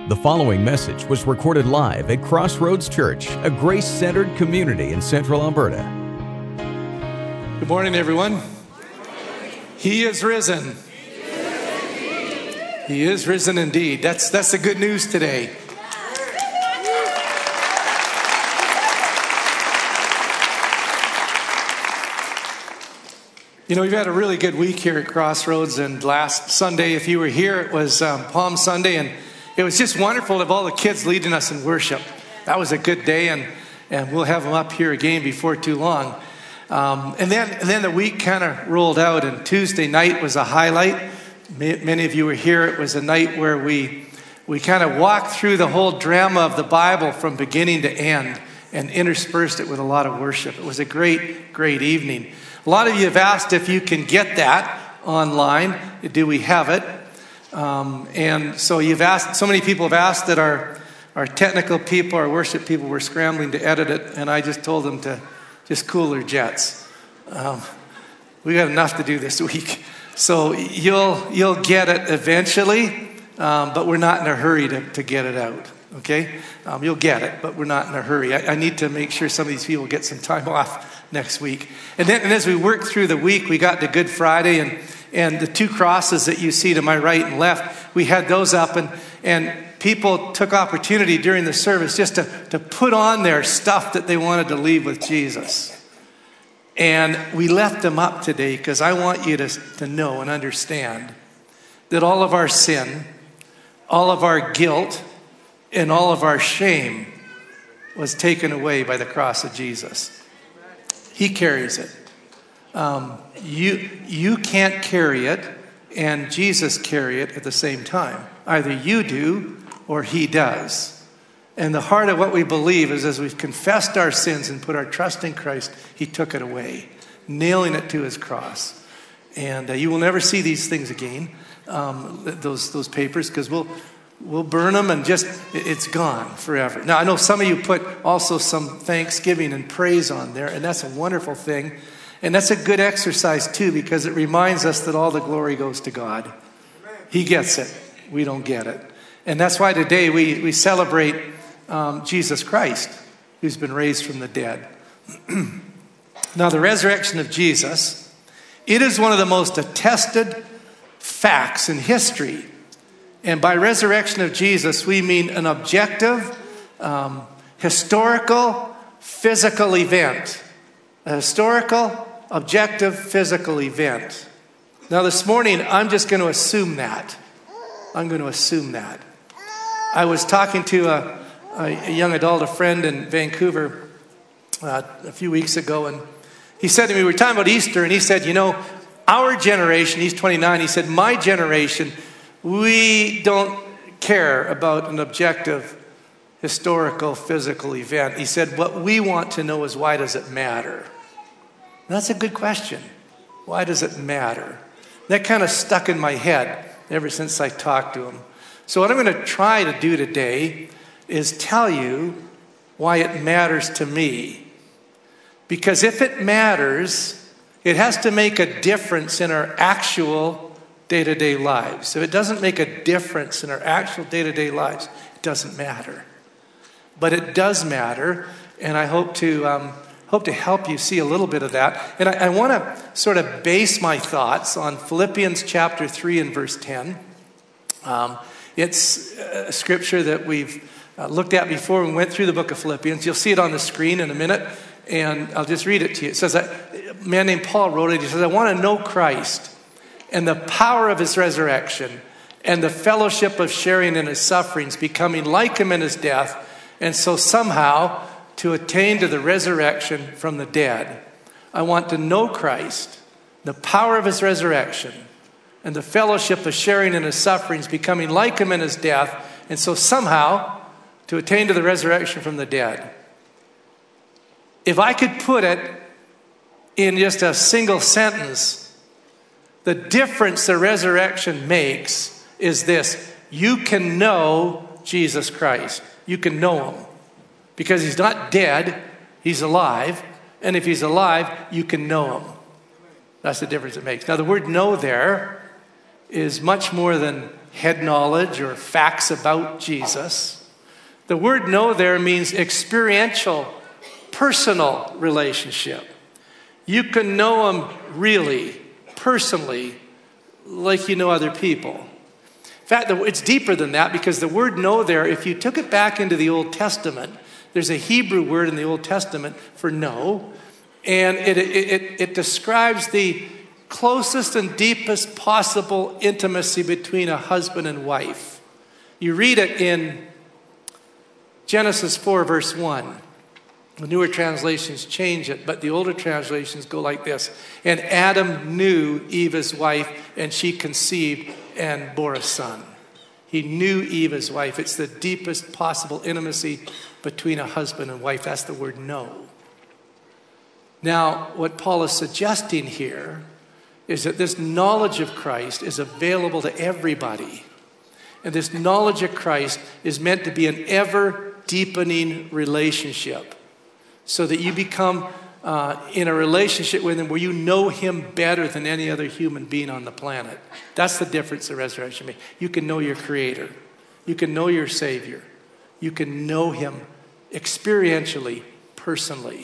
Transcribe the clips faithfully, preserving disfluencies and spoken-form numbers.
The following message was recorded live at Crossroads Church, a grace-centered community in Central Alberta. Good morning, everyone. He is risen. He is risen indeed. That's that's the good news today. You know, we've had a really good week here at Crossroads, and last Sunday, if you were here, it was um, Palm Sunday, and it was just wonderful to have all the kids leading us in worship. That was a good day, and, and we'll have them up here again before too long. Um, and then and then the week kind of rolled out, and Tuesday night was a highlight. Many of you were here. It was a night where we we kind of walked through the whole drama of the Bible from beginning to end and interspersed it with a lot of worship. It was a great, great evening. A lot of you have asked if you can get that online. Do we have it? Um, and so you've asked, so many people have asked that our, our technical people, our worship people were scrambling to edit it, and I just told them to just cool their jets. Um, we got enough to do this week. So you'll you'll get it eventually, um, but we're not in a hurry to, to get it out, okay? Um, you'll get it, but we're not in a hurry. I, I need to make sure some of these people get some time off next week. And then and as we worked through the week, we got to Good Friday, and And the two crosses that you see to my right and left, we had those up, and, and people took opportunity during the service just to, to put on their stuff that they wanted to leave with Jesus. And we left them up today because I want you to, to know and understand that all of our sin, all of our guilt, and all of our shame was taken away by the cross of Jesus. He carries it. Um, you you can't carry it, and Jesus carry it at the same time. Either you do or he does. And the heart of what we believe is, as we've confessed our sins and put our trust in Christ, he took it away, nailing it to his cross. And uh, you will never see these things again, um, those those papers, because we'll we'll burn them and just it's gone forever. Now I know some of you put also some thanksgiving and praise on there, and that's a wonderful thing. And that's a good exercise, too, because it reminds us that all the glory goes to God. He gets it. We don't get it. And that's why today we, we celebrate um, Jesus Christ, who's been raised from the dead. Now, the resurrection of Jesus, it is one of the most attested facts in history. And by resurrection of Jesus, we mean an objective, um, historical, physical event. A historical, objective, physical event. Now this morning, I'm just going to assume that. I'm going to assume that. I was talking to a, a young adult, a friend in Vancouver uh, a few weeks ago, and he said to me, we were talking about Easter, and he said, you know, our generation, he's twenty-nine, he said, my generation, we don't care about an objective, historical, physical event. He said, what we want to know is, why does it matter? And that's a good question. Why does it matter? That kind of stuck in my head ever since I talked to him. So what I'm going to try to do today is tell you why it matters to me. Because if it matters, it has to make a difference in our actual day-to-day lives. If it doesn't make a difference in our actual day-to-day lives, it doesn't matter. But it does matter, and I hope to um, hope to help you see a little bit of that. And I, I want to sort of base my thoughts on Philippians chapter three and verse ten. Um, it's a scripture that we've uh, looked at before when we went through the book of Philippians. You'll see it on the screen in a minute, and I'll just read it to you. It says that a man named Paul wrote it. He says, I want to know Christ and the power of his resurrection and the fellowship of sharing in his sufferings, becoming like him in his death, and so somehow to attain to the resurrection from the dead. I want to know Christ, the power of his resurrection, and the fellowship of sharing in his sufferings, becoming like him in his death, and so somehow to attain to the resurrection from the dead. If I could put it in just a single sentence, the difference the resurrection makes is this: you can know Jesus Christ. You can know him. Because he's not dead, he's alive. And if he's alive, you can know him. That's the difference it makes. Now, the word know there is much more than head knowledge or facts about Jesus. The word know there means experiential, personal relationship. You can know him really, personally, like you know other people. In fact, it's deeper than that, because the word know there, if you took it back into the Old Testament, there's a Hebrew word in the Old Testament for know, and it, it, it, it describes the closest and deepest possible intimacy between a husband and wife. You read it in Genesis four, verse one. The newer translations change it, but the older translations go like this. And Adam knew Eve, his wife, and she conceived and bore a son. He knew Eve, his wife. It's the deepest possible intimacy between a husband and wife. That's the word know. Now, what Paul is suggesting here is that this knowledge of Christ is available to everybody. And this knowledge of Christ is meant to be an ever-deepening relationship, so that you become uh, in a relationship with him where you know him better than any other human being on the planet. That's the difference the resurrection makes. You can know your Creator. You can know your Savior. You can know him experientially, personally.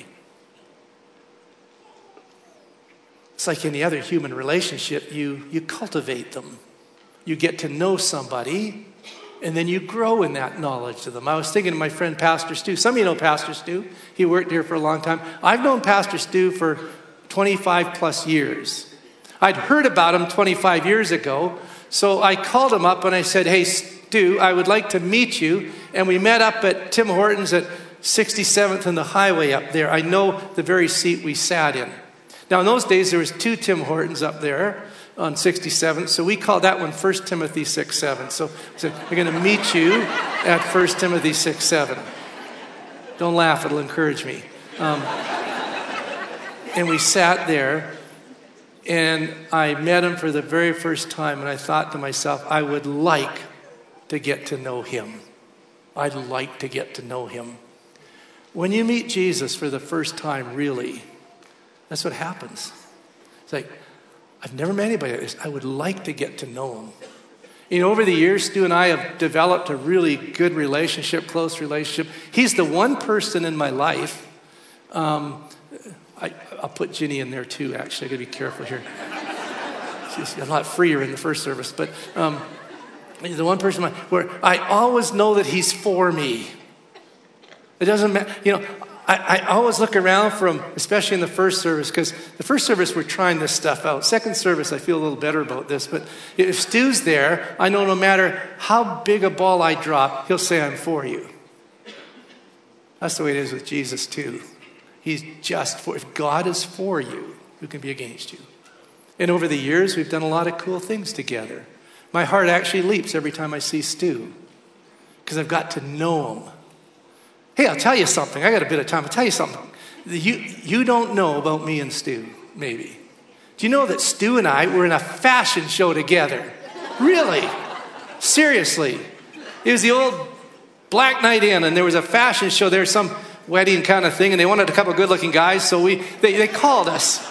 It's like any other human relationship. You, you cultivate them. You get to know somebody, and then you grow in that knowledge of them. I was thinking of my friend Pastor Stu. Some of you know Pastor Stu. He worked here for a long time. I've known Pastor Stu for twenty-five plus years. I'd heard about him twenty-five years ago, so I called him up and I said, hey, Stu, I would like to meet you. And we met up at Tim Hortons at sixty-seventh and the highway up there. I know the very seat we sat in. Now, in those days, there was two Tim Hortons up there on sixty-seventh, so we called that one First Timothy six seven. So, so we're going to meet you at First Timothy six seven. Don't laugh, it'll encourage me. Um, and we sat there, and I met him for the very first time, and I thought to myself, I would like to get to know him. I'd like to get to know him. When you meet Jesus for the first time, really, that's what happens. It's like, I've never met anybody like this. I would like to get to know him. You know, over the years, Stu and I have developed a really good relationship, close relationship. He's the one person in my life. Um, I, I'll put Ginny in there too, actually. I gotta be careful here. She's a lot freer in the first service, but um, he's the one person in my, where I always know that he's for me. It doesn't matter, you know, I, I always look around for him, especially in the first service, because the first service we're trying this stuff out. Second service, I feel a little better about this. But if Stu's there, I know no matter how big a ball I drop, he'll say, I'm for you. That's the way it is with Jesus too. He's just for, if God is for you, who can be against you? And over the years, we've done a lot of cool things together. My heart actually leaps every time I see Stu, because I've got to know him. Hey, I'll tell you something. I got a bit of time. I'll tell you something. You, you don't know about me and Stu, maybe. Do you know that Stu and I were in a fashion show together? Really? Seriously. It was the old Black Night Inn, and there was a fashion show there, some wedding kind of thing, and they wanted a couple of good-looking guys, so we they, they called us.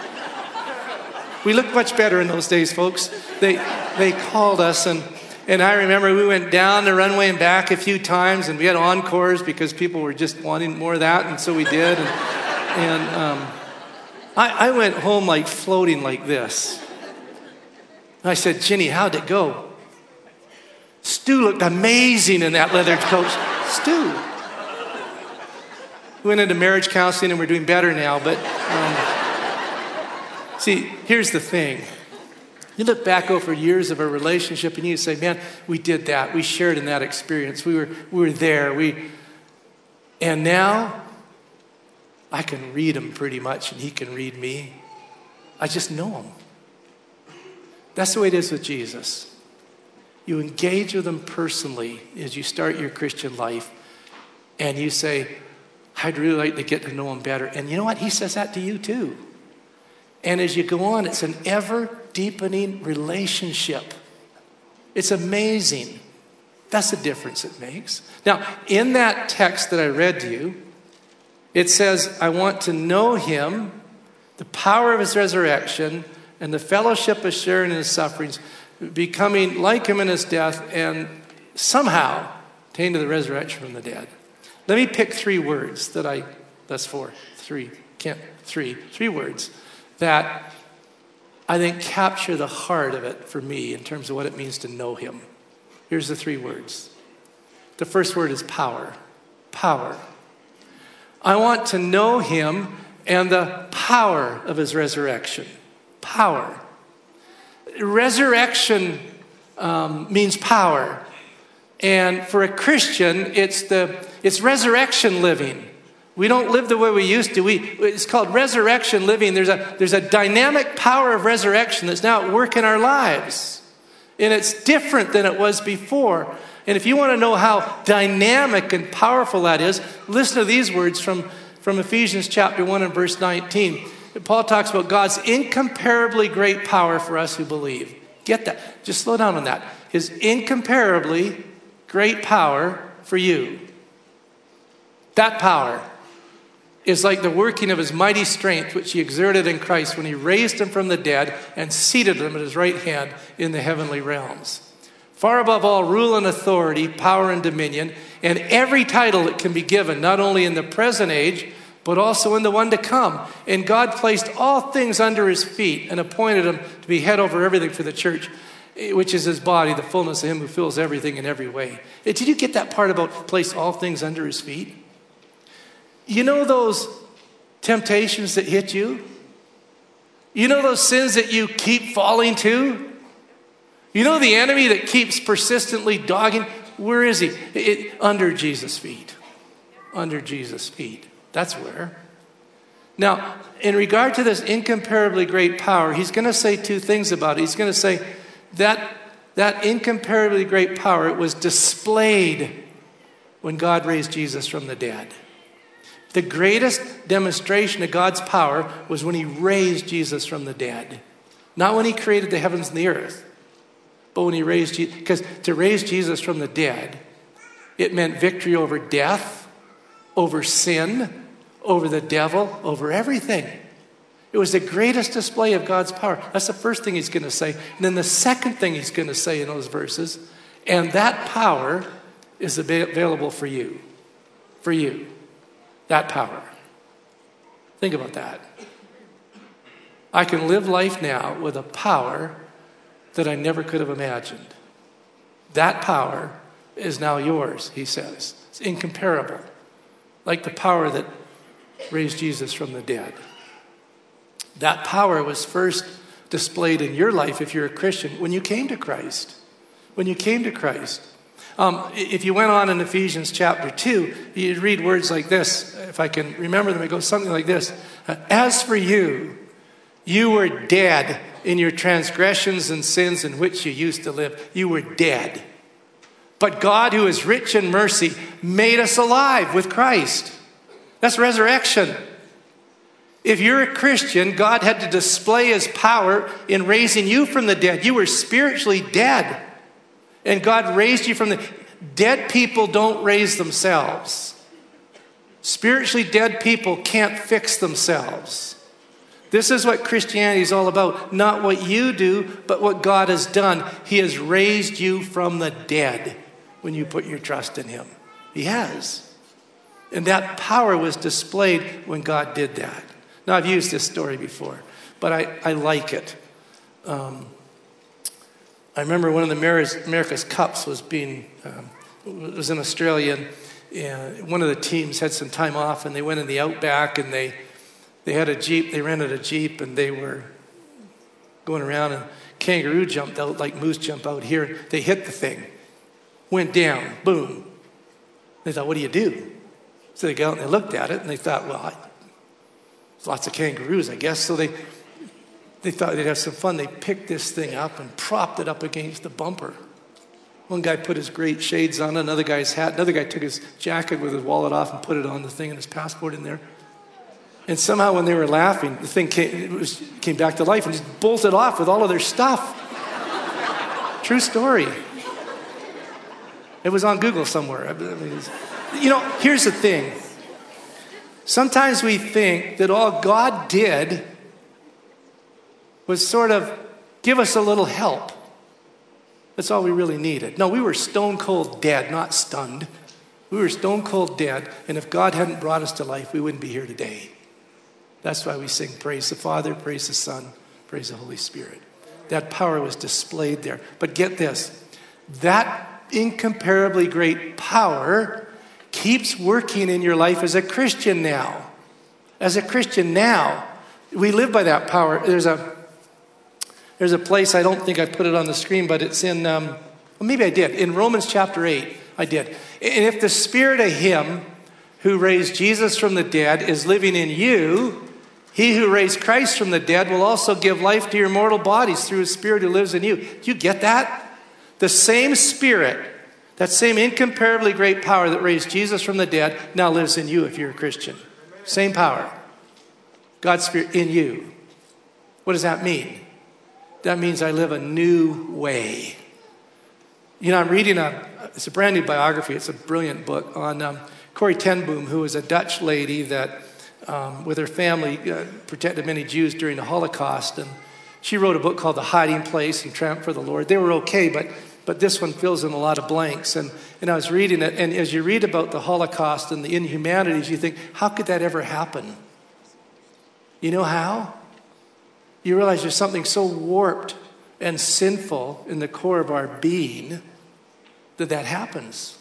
We looked much better in those days, folks. They they called us, and And I remember we went down the runway and back a few times, and we had encores because people were just wanting more of that, and so we did. And, and um, I, I went home like floating like this. And I said, Ginny, how'd it go? Stu looked amazing in that leather coat. Stu. We went into marriage counseling, and we're doing better now. But um, see, here's the thing. You look back over years of a relationship and you say, man, we did that. We shared in that experience. We were we were there. We, and now I can read him pretty much and he can read me. I just know him. That's the way it is with Jesus. You engage with him personally as you start your Christian life, and you say, I'd really like to get to know him better. And you know what? He says that to you too. And as you go on, it's an ever-deepening relationship. It's amazing. That's the difference it makes. Now, in that text that I read to you, it says, I want to know him, the power of his resurrection, and the fellowship of sharing in his sufferings, becoming like him in his death, and somehow attain to the resurrection from the dead. Let me pick three words that I, that's four, three, can't, three, three words that I think capture the heart of it for me in terms of what it means to know him. Here's the three words. The first word is power. Power. I want to know him and the power of his resurrection. Power. Resurrection um, means power. And for a Christian, it's the it's resurrection living. We don't live the way we used to. We it's called resurrection living. There's a there's a dynamic power of resurrection that's now at work in our lives. And it's different than it was before. And if you want to know how dynamic and powerful that is, listen to these words from, from Ephesians chapter one and verse nineteen. Paul talks about God's incomparably great power for us who believe. Get that. Just slow down on that. His incomparably great power for you. That power is like the working of his mighty strength, which he exerted in Christ when he raised him from the dead and seated him at his right hand in the heavenly realms. Far above all rule and authority, power and dominion, and every title that can be given, not only in the present age, but also in the one to come. And God placed all things under his feet and appointed him to be head over everything for the church, which is his body, the fullness of him who fills everything in every way. Did you get that part about place all things under his feet? You know those temptations that hit you? You know those sins that you keep falling to? You know the enemy that keeps persistently dogging? Where is he? It, under Jesus' feet. Under Jesus' feet. That's where. Now, in regard to this incomparably great power, he's going to say two things about it. He's going to say that that incomparably great power, it was displayed when God raised Jesus from the dead. The greatest demonstration of God's power was when he raised Jesus from the dead. Not when he created the heavens and the earth, but when he raised Jesus. Because to raise Jesus from the dead, it meant victory over death, over sin, over the devil, over everything. It was the greatest display of God's power. That's the first thing he's going to say. And then the second thing he's going to say in those verses, and that power is available for you. For you. That power. Think about that. I can live life now with a power that I never could have imagined. That power is now yours, he says. It's incomparable. Like the power that raised Jesus from the dead. That power was first displayed in your life, if you're a Christian, when you came to Christ. When you came to Christ. Um, if you went on in Ephesians chapter two, you'd read words like this. If I can remember them, it goes something like this. As for you, you were dead in your transgressions and sins in which you used to live. You were dead. But God, who is rich in mercy, made us alive with Christ. That's resurrection. If you're a Christian, God had to display his power in raising you from the dead. You were spiritually dead. And God raised you from the dead. People don't raise themselves. Spiritually dead people can't fix themselves. This is what Christianity is all about. Not what you do, but what God has done. He has raised you from the dead when you put your trust in him. He has. And that power was displayed when God did that. Now, I've used this story before, but I, I like it. Um, I remember one of the America's Cups was being, um, was in Australia, and, and one of the teams had some time off, and they went in the outback, and they they had a Jeep, they rented a Jeep, and they were going around, and kangaroo jumped out like moose jump out here. They hit the thing, went down, boom. They thought, what do you do? So they got out and they looked at it, and they thought, well, I, there's lots of kangaroos, I guess. So they they thought they'd have some fun. They picked this thing up and propped it up against the bumper. One guy put his great shades on, another guy's hat. Another guy took his jacket with his wallet off and put it on the thing and his passport in there. And somehow when they were laughing, the thing came, it was, came back to life and just bolted off with all of their stuff. True story. It was on Google somewhere. I mean, you know, here's the thing. Sometimes we think that all God did was sort of give us a little help. That's all we really needed. No, we were stone cold dead, not stunned. We were stone cold dead, and if God hadn't brought us to life, we wouldn't be here today. That's why we sing praise the Father, praise the Son, praise the Holy Spirit. That power was displayed there. But get this, that incomparably great power keeps working in your life as a Christian now. As a Christian now, we live by that power. There's a there's a place, I don't think I put it on the screen, but it's in, um, well, maybe I did. In Romans chapter eight, I did. And if the Spirit of Him who raised Jesus from the dead is living in you, He who raised Christ from the dead will also give life to your mortal bodies through His Spirit who lives in you. Do you get that? The same Spirit, that same incomparably great power that raised Jesus from the dead now lives in you if you're a Christian. Same power. God's Spirit in you. What does that mean? That means I live a new way. You know, I'm reading a, it's a brand new biography. It's a brilliant book on um, Corrie ten Boom, who was a Dutch lady that um, with her family uh, protected many Jews during the Holocaust. And she wrote a book called The Hiding Place and Tramp for the Lord. They were okay, but but this one fills in a lot of blanks. And, and I was reading it, and as you read about the Holocaust and the inhumanities, you think, how could that ever happen? You know how? You realize there's something so warped and sinful in the core of our being that that happens.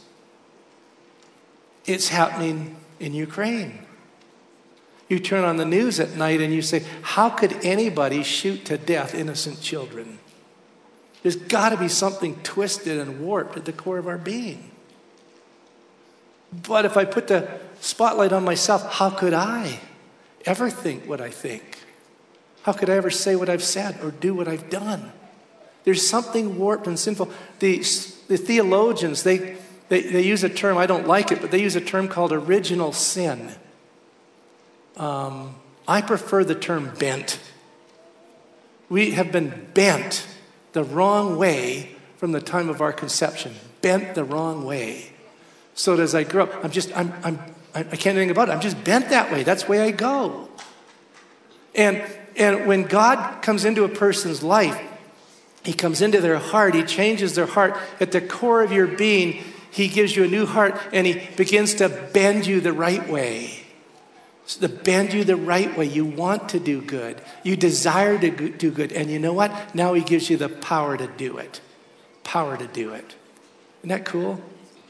It's happening in Ukraine. You turn on the news at night and you say, how could anybody shoot to death innocent children? There's got to be something twisted and warped at the core of our being. But if I put the spotlight on myself, how could I ever think what I think? How could I ever say what I've said or do what I've done? There's something warped and sinful. The, the theologians, they, they, they use a term, I don't like it, but they use a term called original sin. Um, I prefer the term bent. We have been bent the wrong way from the time of our conception. Bent the wrong way. So that as I grow up, I'm just, I'm, I'm, I can't do anything about it. I'm just bent that way. That's the way I go. And And when God comes into a person's life, He comes into their heart, He changes their heart. At the core of your being, He gives you a new heart, and He begins to bend you the right way. So to bend you the right way. You want to do good. You desire to do good. And you know what? Now He gives you the power to do it. Power to do it. Isn't that cool?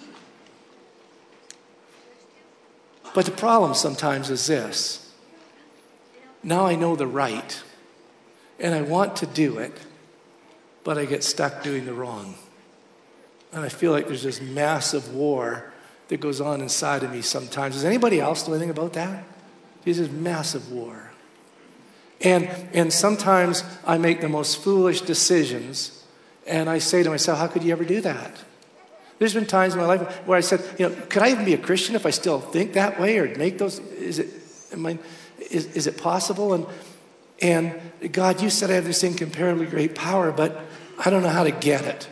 But the problem sometimes is this. Now I know the right, and I want to do it, but I get stuck doing the wrong. And I feel like there's this massive war that goes on inside of me sometimes. Does anybody else know anything about that? There's this massive war. And, and sometimes I make the most foolish decisions, and I say to myself, how could you ever do that? There's been times in my life where I said, you know, could I even be a Christian if I still think that way or make those, is it, am I... Is, is it possible? And and God, you said I have this incomparably great power, but I don't know how to get it.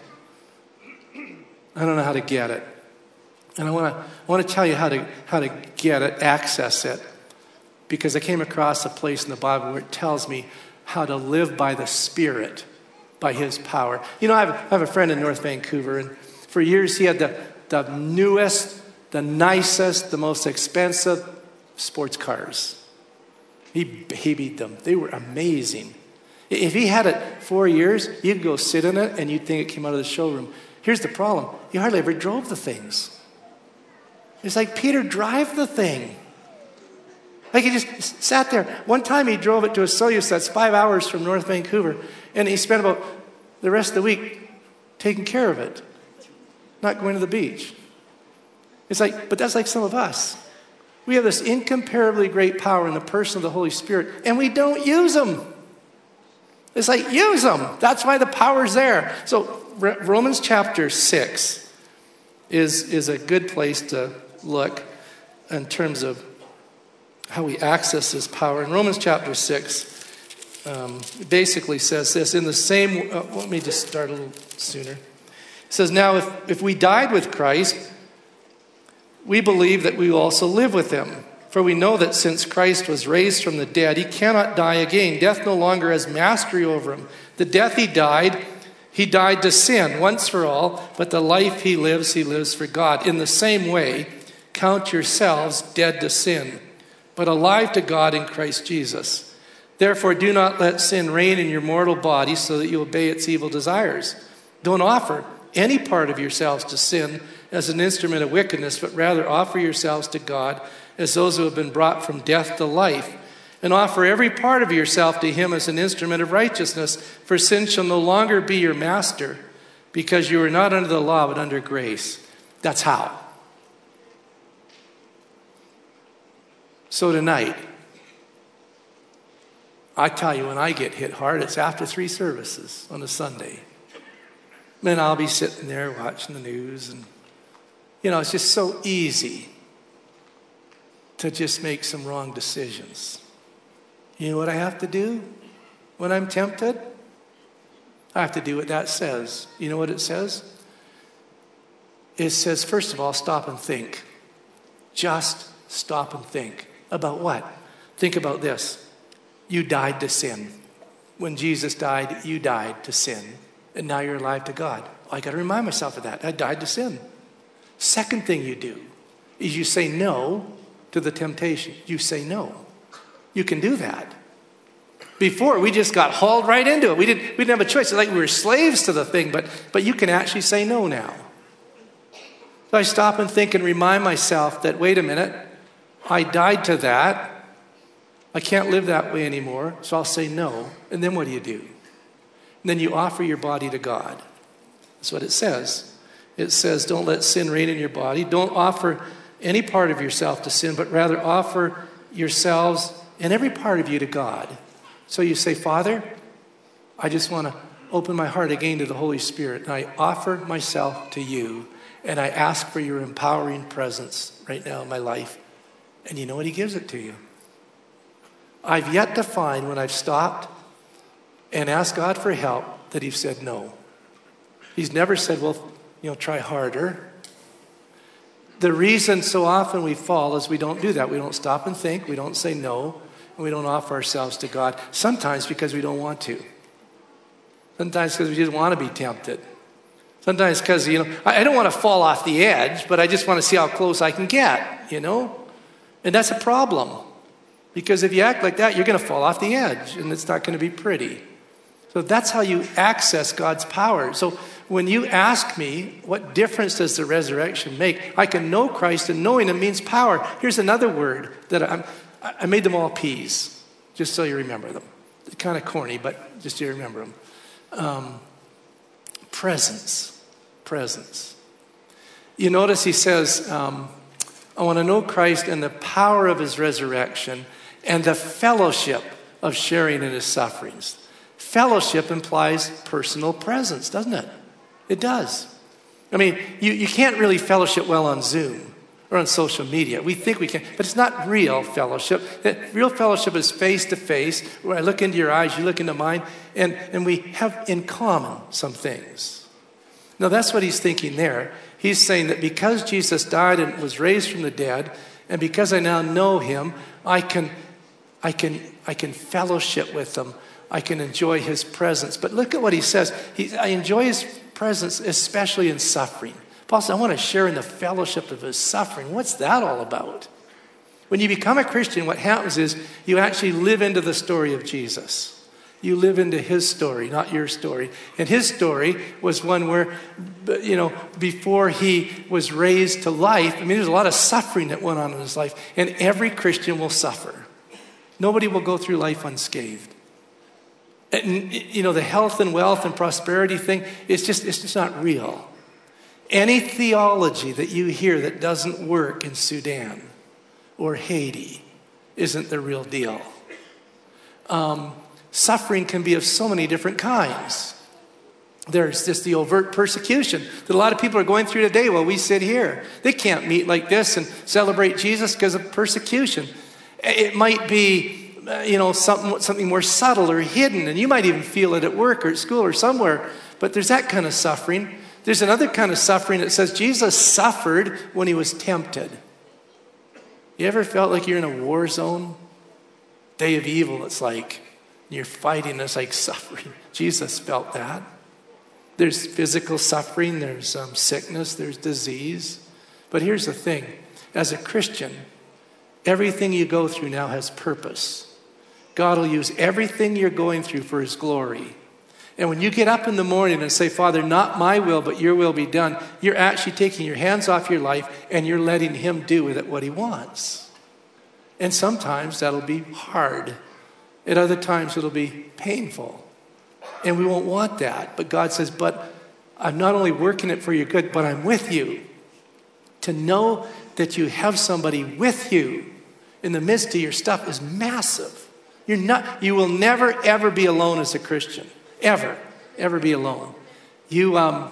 I don't know how to get it. And I want to I want to tell you how to how to get it, access it, because I came across a place in the Bible where it tells me how to live by the Spirit, by His power. You know, I have, I have a friend in North Vancouver, and for years he had the the newest, the nicest, the most expensive sports cars. He babied them. They were amazing. If he had it four years, you'd go sit in it and you'd think it came out of the showroom. Here's the problem. He hardly ever drove the things. It's like, Peter, drive the thing. Like he just sat there. One time he drove it to Osoyoos, that's five hours from North Vancouver, and he spent about the rest of the week taking care of it, not going to the beach. It's like, but that's like some of us. We have this incomparably great power in the person of the Holy Spirit, and we don't use them. It's like, use them. That's why the power's there. So Romans chapter six is, is a good place to look in terms of how we access this power. In Romans chapter six, um, it basically says this, in the same, uh, let me just start a little sooner. It says, now if, if we died with Christ, we believe that we will also live with Him. For we know that since Christ was raised from the dead, He cannot die again. Death no longer has mastery over Him. The death He died, He died to sin once for all, but the life he lives, he lives for God. In the same way, count yourselves dead to sin, but alive to God in Christ Jesus. Therefore, do not let sin reign in your mortal body so that you obey its evil desires. Don't offer any part of yourselves to sin as an instrument of wickedness, but rather offer yourselves to God as those who have been brought from death to life. And offer every part of yourself to him as an instrument of righteousness. For sin shall no longer be your master, because you are not under the law, but under grace. That's how. So tonight, I tell you, when I get hit hard, it's after three services on a Sunday. Then I'll be sitting there watching the news, and, you know, it's just so easy to just make some wrong decisions. You know what I have to do when I'm tempted? I have to do what that says. You know what it says? It says, first of all, stop and think. Just stop and think. About what? Think about this. You died to sin. When Jesus died, you died to sin. And now you're alive to God. I got to remind myself of that. I died to sin. Second thing you do is you say no to the temptation. You say no. You can do that. Before, we just got hauled right into it. We didn't, we didn't have a choice. It's like we were slaves to the thing, but, but you can actually say no now. So I stop and think and remind myself that, wait a minute, I died to that. I can't live that way anymore, so I'll say no. And then what do you do? And then you offer your body to God. That's what it says. It says, don't let sin reign in your body. Don't offer any part of yourself to sin, but rather offer yourselves and every part of you to God. So you say, Father, I just want to open my heart again to the Holy Spirit, and I offer myself to you, and I ask for your empowering presence right now in my life. And you know what? He gives it to you. I've yet to find when I've stopped and asked God for help that he's said no. He's never said, well, you know, try harder. The reason so often we fall is we don't do that. We don't stop and think. We don't say no. And we don't offer ourselves to God. Sometimes because we don't want to. Sometimes because we just want to be tempted. Sometimes because, you know, I don't want to fall off the edge, but I just want to see how close I can get, you know. And that's a problem. Because if you act like that, you're going to fall off the edge. And it's not going to be pretty. So that's how you access God's power. So when you ask me, what difference does the resurrection make? I can know Christ, and knowing him means power. Here's another word that I'm, I made them all P's, just so you remember them. It's kind of corny, but just so you remember them. Um, presence. Presence. You notice he says, um, I want to know Christ and the power of his resurrection and the fellowship of sharing in his sufferings. Fellowship implies personal presence, doesn't it? It does. I mean, you, you can't really fellowship well on Zoom or on social media. We think we can, but it's not real fellowship. Real fellowship is face-to-face, where I look into your eyes, you look into mine, and, and we have in common some things. Now, that's what he's thinking there. He's saying that because Jesus died and was raised from the dead, and because I now know him, I can, I can, I can fellowship with him. I can enjoy his presence. But look at what he says. He, I enjoy his presence, especially in suffering. Paul said, I want to share in the fellowship of his suffering. What's that all about? When you become a Christian, what happens is you actually live into the story of Jesus. You live into his story, not your story. And his story was one where, you know, before he was raised to life, I mean, there's a lot of suffering that went on in his life. And every Christian will suffer. Nobody will go through life unscathed. And, you know, the health and wealth and prosperity thing, it's just, it's just not real. Any theology that you hear that doesn't work in Sudan or Haiti isn't the real deal. Um, suffering can be of so many different kinds. There's just the overt persecution that a lot of people are going through today while we sit here. They can't meet like this and celebrate Jesus because of persecution. It might be, you know, something, something more subtle or hidden, and you might even feel it at work or at school or somewhere, but there's that kind of suffering. There's another kind of suffering that says Jesus suffered when he was tempted. You ever felt like you're in a war zone? Day of evil, it's like you're fighting, it's like suffering. Jesus felt that. There's physical suffering, there's um, sickness, there's disease. But here's the thing. As a Christian, everything you go through now has purpose. God will use everything you're going through for his glory. And when you get up in the morning and say, Father, not my will, but your will be done, you're actually taking your hands off your life and you're letting him do with it what he wants. And sometimes that'll be hard. At other times it'll be painful. And we won't want that. But God says, but I'm not only working it for your good, but I'm with you. To know that you have somebody with you in the midst of your stuff is massive. You're not, you will never, ever be alone as a Christian. Ever, ever be alone. You, um,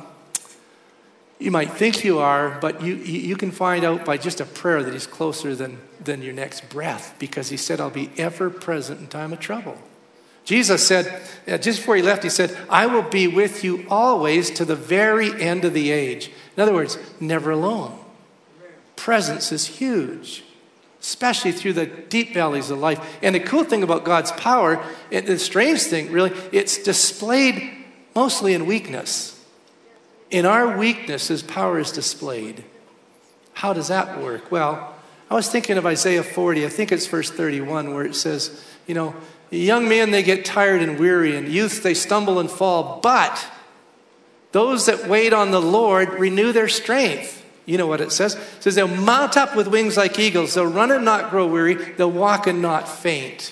you might think you are, but you, you can find out by just a prayer that he's closer than, than your next breath, because he said, I'll be ever present in time of trouble. Jesus said, just before he left, he said, I will be with you always to the very end of the age. In other words, never alone. Presence is huge, especially through the deep valleys of life. And the cool thing about God's power, the strange thing really, it's displayed mostly in weakness. In our weakness, his power is displayed. How does that work? Well, I was thinking of Isaiah forty. I think it's verse thirty-one, where it says, you know, young men, they get tired and weary, and youth, they stumble and fall. But those that wait on the Lord renew their strength. You know what it says? It says they'll mount up with wings like eagles. They'll run and not grow weary. They'll walk and not faint.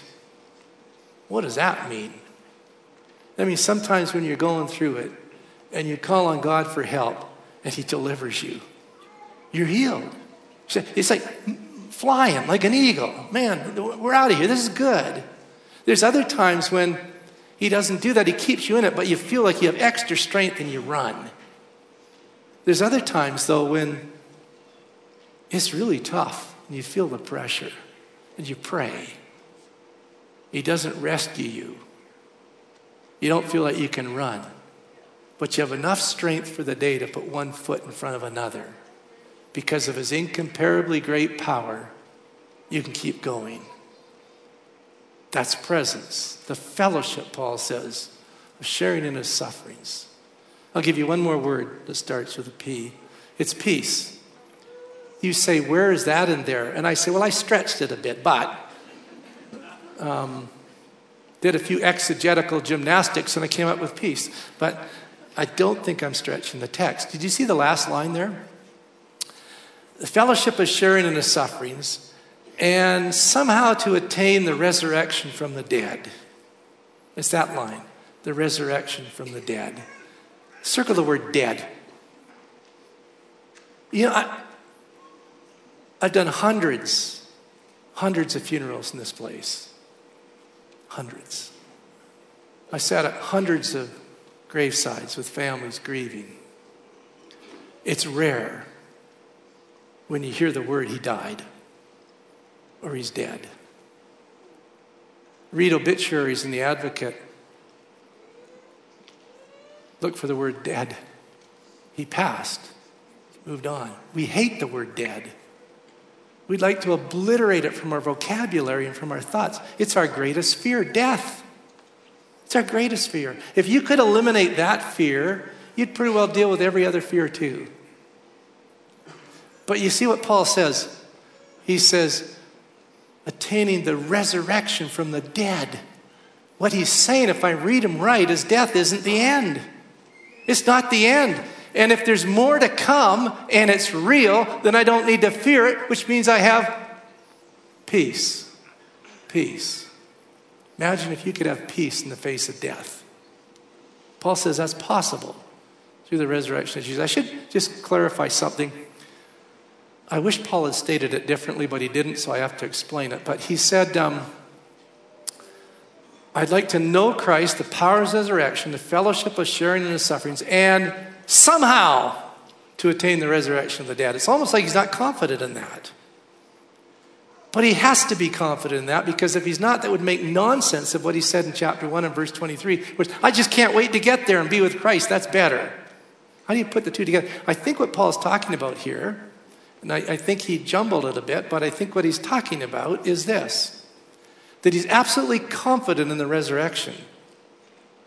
What does that mean? That means sometimes when you're going through it and you call on God for help and he delivers you, you're healed. It's like flying like an eagle. Man, we're out of here. This is good. There's other times when he doesn't do that. He keeps you in it, but you feel like you have extra strength and you run. There's other times, though, when it's really tough and you feel the pressure and you pray. He doesn't rescue you. You don't feel like you can run, but you have enough strength for the day to put one foot in front of another. Because of his incomparably great power, you can keep going. That's presence. The fellowship, Paul says, of sharing in his sufferings. I'll give you one more word that starts with a P. It's peace. You say, where is that in there? And I say, well, I stretched it a bit, but um, did a few exegetical gymnastics and I came up with peace. But I don't think I'm stretching the text. Did you see the last line there? The fellowship of sharing in his sufferings and somehow to attain the resurrection from the dead. It's that line, the resurrection from the dead. Circle the word dead. You know, I, I've done hundreds, hundreds of funerals in this place. Hundreds. I sat at hundreds of gravesides with families grieving. It's rare when you hear the word he died or he's dead. Read obituaries in the Advocate. Look for the word dead. He passed, moved on. We hate the word dead. We'd like to obliterate it from our vocabulary and from our thoughts. It's our greatest fear, death. It's our greatest fear. If you could eliminate that fear, you'd pretty well deal with every other fear too. But you see what Paul says? He says, attaining the resurrection from the dead. What he's saying, if I read him right, is death isn't the end. It's not the end. And if there's more to come and it's real, then I don't need to fear it, which means I have peace. Peace. Imagine if you could have peace in the face of death. Paul says that's possible through the resurrection of Jesus. I should just clarify something. I wish Paul had stated it differently, but he didn't, so I have to explain it. But he said, um, I'd like to know Christ, the power of his resurrection, the fellowship of sharing in his sufferings, and somehow to attain the resurrection of the dead. It's almost like he's not confident in that. But he has to be confident in that, because if he's not, that would make nonsense of what he said in chapter one and verse twenty-three, which I just can't wait to get there and be with Christ. That's better. How do you put the two together? I think what Paul's talking about here, and I, I think he jumbled it a bit, but I think what he's talking about is this, that he's absolutely confident in the resurrection.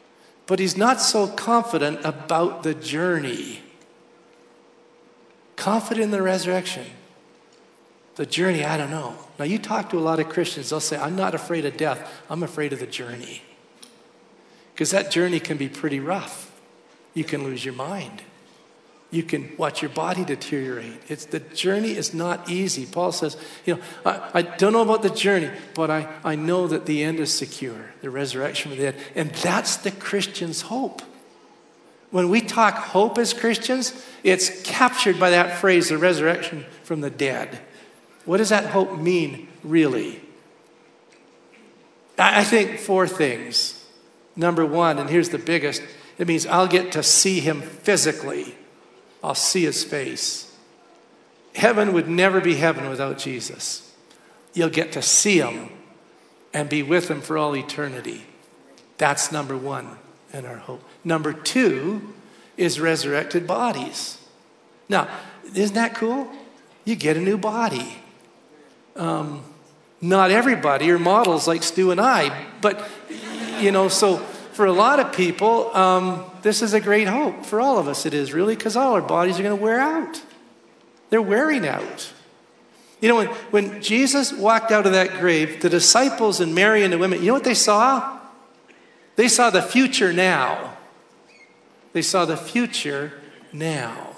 but he's not so confident about the journey. Confident in the resurrection. The journey, I don't know. Now, you talk to a lot of Christians, they'll say, I'm not afraid of death. I'm afraid of the journey. Because that journey can be pretty rough. You can lose your mind. You can watch your body deteriorate. It's the journey is not easy. Paul says, you know, I, I don't know about the journey, but I, I know that the end is secure, the resurrection of the dead. And that's the Christian's hope. When we talk hope as Christians, it's captured by that phrase, the resurrection from the dead. What does that hope mean, really? I, I think four things. Number one, and here's the biggest, it means I'll get to see him physically. I'll see his face. Heaven would never be heaven without Jesus. You'll get to see him and be with him for all eternity. That's number one in our hope. Number two is resurrected bodies. Now, isn't that cool? You get a new body. Um, not everybody are models like Stu and I, but, you know, so for a lot of people, um, this is a great hope. For all of us it is, really, because all our bodies are going to wear out. They're wearing out. You know, when, when Jesus walked out of that grave, the disciples and Mary and the women, you know what they saw? They saw the future now. They saw the future now.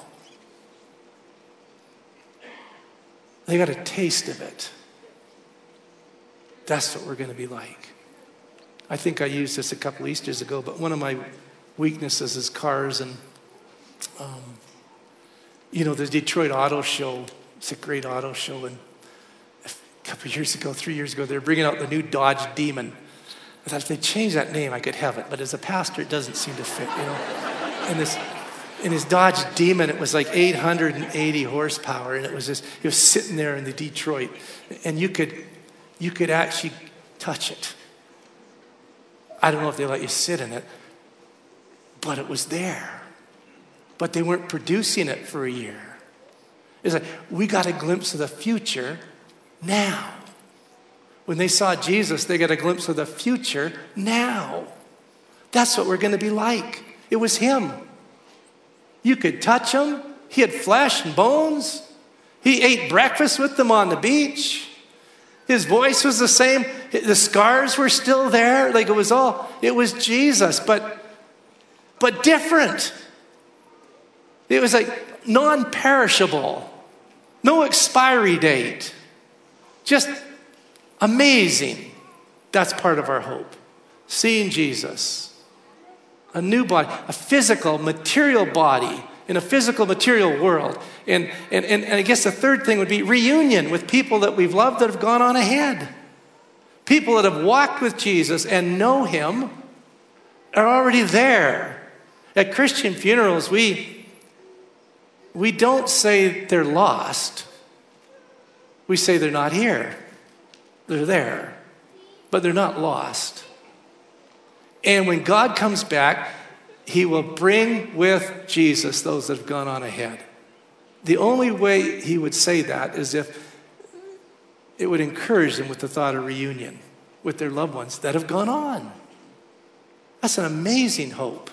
They got a taste of it. That's what we're going to be like. I think I used this a couple Easters ago, but one of my weaknesses is cars. And, um, you know, the Detroit Auto Show, it's a great auto show. And a couple years ago, three years ago, they were bringing out the new Dodge Demon. I thought if they changed that name, I could have it. But as a pastor, it doesn't seem to fit, you know. And this, in his Dodge Demon, it was like eight hundred eighty horsepower. And it was just, it was sitting there in the Detroit. And you could, you could actually touch it. I don't know if they let you sit in it, but it was there. But they weren't producing it for a year. It's like, we got a glimpse of the future now. When they saw Jesus, they got a glimpse of the future now. That's what we're going to be like. It was him. You could touch him. He had flesh and bones. He ate breakfast with them on the beach. His voice was the same. The scars were still there. Like it was all, it was Jesus, but, but different. It was like non-perishable. No expiry date. Just amazing. That's part of our hope. Seeing Jesus. A new body, a physical, material body in a physical, material world. And, and, and, and I guess the third thing would be reunion with people that we've loved that have gone on ahead. People that have walked with Jesus and know him are already there. At Christian funerals, we, we don't say they're lost. We say they're not here. They're there, but they're not lost. And when God comes back, he will bring with Jesus those that have gone on ahead. The only way he would say that is if it would encourage them with the thought of reunion with their loved ones that have gone on. That's an amazing hope.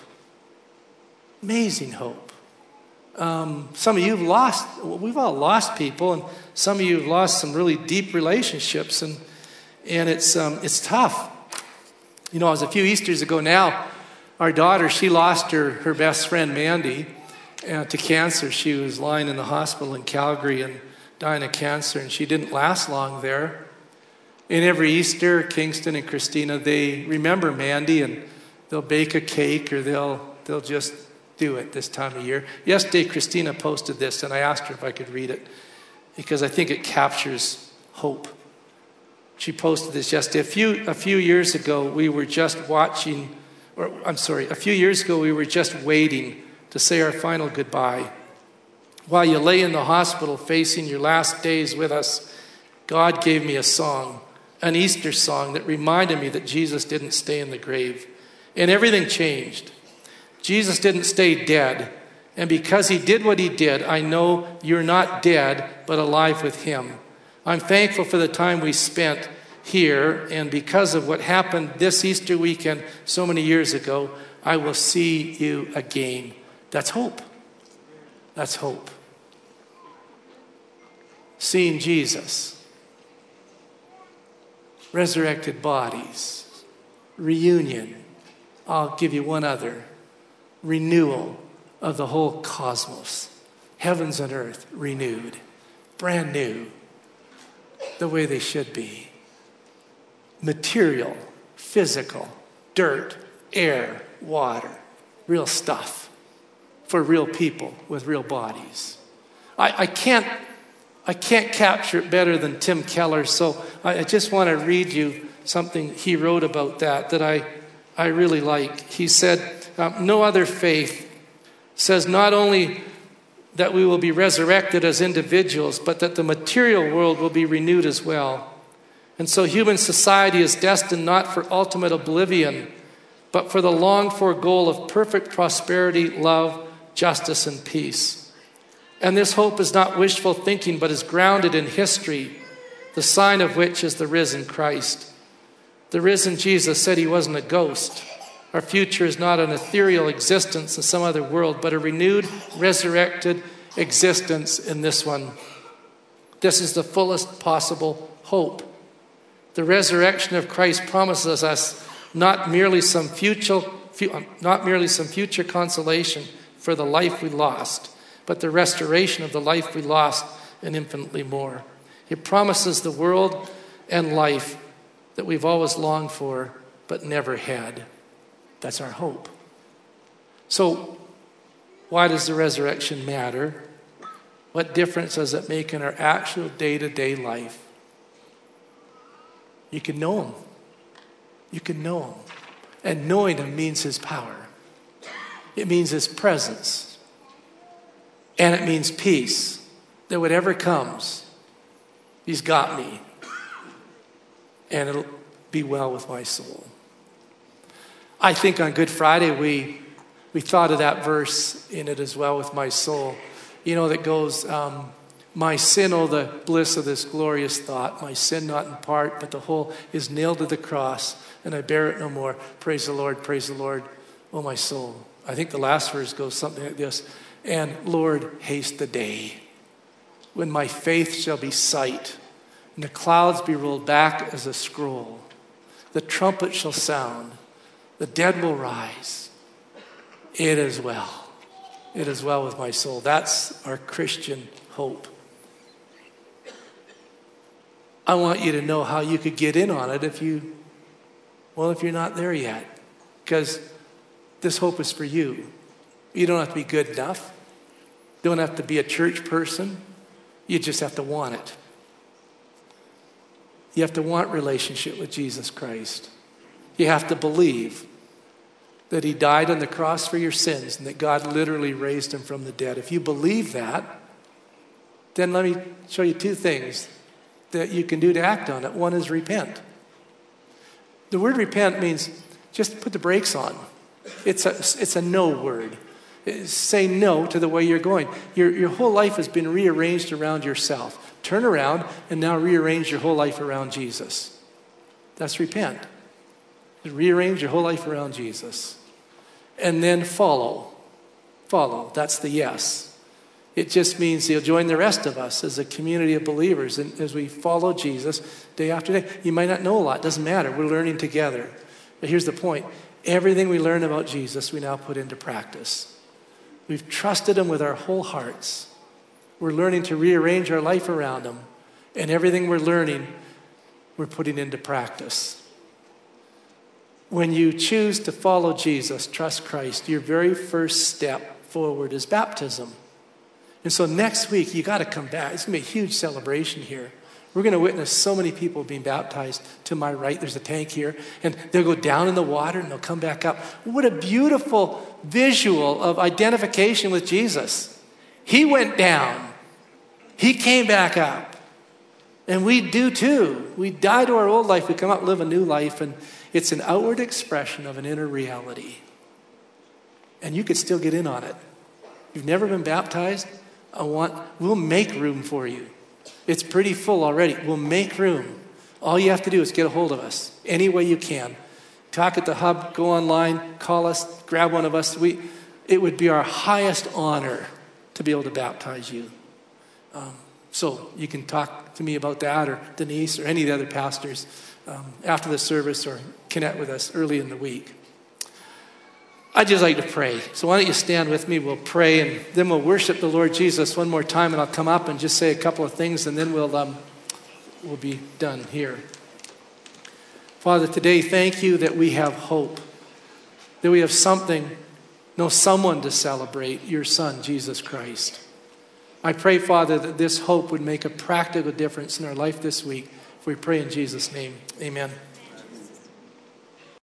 Amazing hope. Um, some of you have lost, we've all lost people, and some of you have lost some really deep relationships, and and it's um, it's tough. You know, it was a few Easters ago now, our daughter, she lost her, her best friend, Mandy, uh, to cancer. She was lying in the hospital in Calgary and dying of cancer, and she didn't last long there. And every Easter, Kingston and Christina, they remember Mandy, and they'll bake a cake, or they'll they'll just do it this time of year. Yesterday, Christina posted this, and I asked her if I could read it, because I think it captures hope. She posted this yesterday. A few, a few years ago, we were just watching, or I'm sorry, a few years ago, we were just waiting to say our final goodbye. While you lay in the hospital facing your last days with us, God gave me a song, an Easter song that reminded me that Jesus didn't stay in the grave. And everything changed. Jesus didn't stay dead. And because he did what he did, I know you're not dead, but alive with him. I'm thankful for the time we spent here, and because of what happened this Easter weekend so many years ago, I will see you again. That's hope. That's hope. Seeing Jesus. Resurrected bodies. Reunion. I'll give you one other. Renewal of the whole cosmos. Heavens and earth renewed. Brand new. The way they should be. Material, physical, dirt, air, water. Real stuff. For real people with real bodies. I, I can't I can't capture it better than Tim Keller, so I, I just want to read you something he wrote about that that I, I really like. He said, um, no other faith says not only that we will be resurrected as individuals, but that the material world will be renewed as well. And so human society is destined not for ultimate oblivion, but for the longed-for goal of perfect prosperity, love, justice, and peace. And this hope is not wishful thinking, but is grounded in history, the sign of which is the risen Christ. The risen Jesus said he wasn't a ghost. Our future is not an ethereal existence in some other world, but a renewed, resurrected existence in this one. This is the fullest possible hope. The resurrection of Christ promises us not merely some future, not merely some future consolation for the life we lost, but the restoration of the life we lost and infinitely more. It promises the world and life that we've always longed for but never had. That's our hope. So, why does the resurrection matter? What difference does it make in our actual day-to-day life? You can know him. You can know him. And knowing him means his power. It means his presence. And it means peace. That whatever comes, he's got me. And it'll be well with my soul. I think on Good Friday we we thought of that verse in it as well with my soul. You know, that goes, um, my sin, oh, the bliss of this glorious thought. My sin not in part, but the whole is nailed to the cross, and I bear it no more. Praise the Lord, praise the Lord, oh my soul. I think the last verse goes something like this. And Lord, haste the day when my faith shall be sight, and the clouds be rolled back as a scroll. The trumpet shall sound, the dead will rise. It is well. It is well with my soul. That's our Christian hope. I want you to know how you could get in on it if you, well, if you're not there yet. Because this hope is for you. You don't have to be good enough. You don't have to be a church person. You just have to want it. You have to want relationship with Jesus Christ. You have to believe that he died on the cross for your sins and that God literally raised him from the dead. If you believe that, then let me show you two things that you can do to act on it. One is repent. The word repent means just put the brakes on. It's a, it's a no word. Say no to the way you're going. Your, your whole life has been rearranged around yourself. Turn around and now rearrange your whole life around Jesus. That's repent. Rearrange your whole life around Jesus. And then follow. Follow. That's the yes. It just means you'll join the rest of us as a community of believers. And as we follow Jesus day after day, you might not know a lot. Doesn't matter. We're learning together. But here's the point. Everything we learn about Jesus, we now put into practice. We've trusted him with our whole hearts. We're learning to rearrange our life around him. And everything we're learning, we're putting into practice. When you choose to follow Jesus, trust Christ, your very first step forward is baptism. And so next week, you got to come back. It's going to be a huge celebration here. We're going to witness so many people being baptized. To my right, there's a tank here. And they'll go down in the water and they'll come back up. What a beautiful visual of identification with Jesus. He went down. He came back up. And we do too. We die to our old life. We come out and live a new life. And it's an outward expression of an inner reality. And you could still get in on it. You've never been baptized? I want, we'll make room for you. It's pretty full already. We'll make room. All you have to do is get a hold of us any way you can. talk at the hub, go online, call us, grab one of us. We, it would be our highest honor to be able to baptize you. Um, so you can talk to me about that, or Denise, or any of the other pastors um, after the service, or connect with us early in the week. I'd just like to pray. So why don't you stand with me? We'll pray, and then we'll worship the Lord Jesus one more time, and I'll come up and just say a couple of things, and then we'll um, we'll be done here. Father, today, thank you that we have hope, that we have something, no, someone to celebrate, your Son, Jesus Christ. I pray, Father, that this hope would make a practical difference in our life this week. If we pray in Jesus' name, amen.